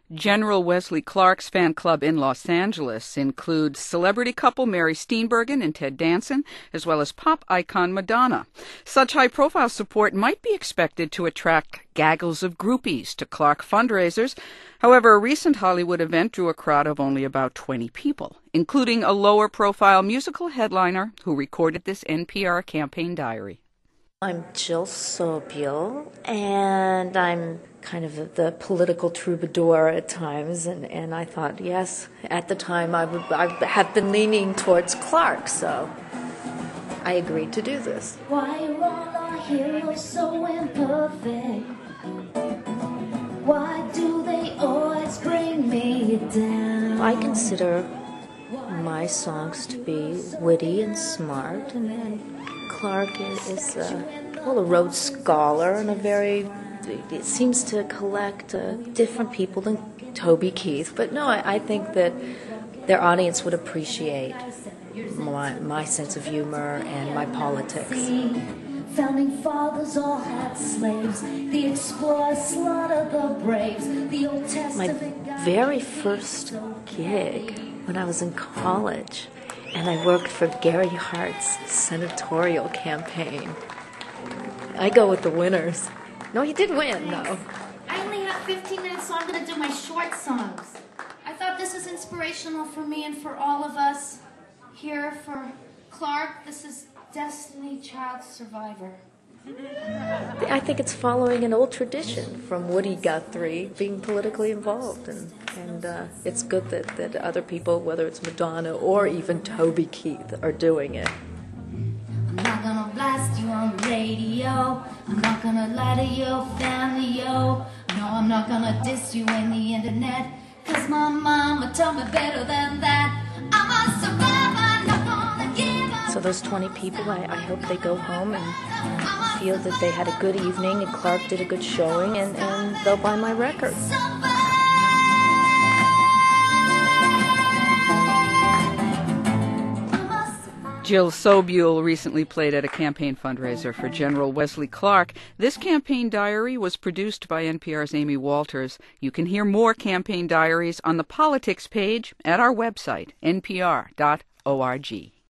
General Wesley Clark's fan club in Los Angeles includes celebrity couple Mary Steenburgen and Ted Danson, as well as pop icon Madonna. Such high-profile support might be expected to attract gaggles of groupies to Clark fundraisers. However, a recent Hollywood event drew a crowd of only about 20 people, including a lower-profile musical headliner who recorded this NPR campaign diary. I'm Jill Sobule, and I'm kind of the political troubadour at times, and I thought, yes, at the time I have been leaning towards Clark, so I agreed to do this. Why are all our heroes so imperfect? Why do they always bring me down? I consider my songs to be witty and smart, and Clark is a Rhodes Scholar and it seems to collect different people than Toby Keith. But no, I think that their audience would appreciate my sense of humor and my politics. Founding fathers all had slaves. The explorers slaughtered the braves. The Old Testament. My very first gig when I was in college, and I worked for Gary Hart's senatorial campaign. I go with the winners. No, he did win, though. I only have 15 minutes, so I'm going to do my short songs. I thought this was inspirational for me and for all of us. Here for Clark, this is Destiny Child Survivor. I think it's following an old tradition from Woody Guthrie being politically involved, and it's good that other people, whether it's Madonna or even Toby Keith, are doing it. I'm not gonna blast you on the radio. I'm not gonna lie to your family, yo. No, I'm not gonna diss you in the internet, 'cause my mama told me better than that. I'm a survivor, not gonna give up. So those 20 people, I hope they go home and feel that they had a good evening and Clark did a good showing, and they'll buy my record. Jill Sobule recently played at a campaign fundraiser for General Wesley Clark. This campaign diary was produced by NPR's Amy Walters. You can hear more campaign diaries on the politics page at our website, npr.org.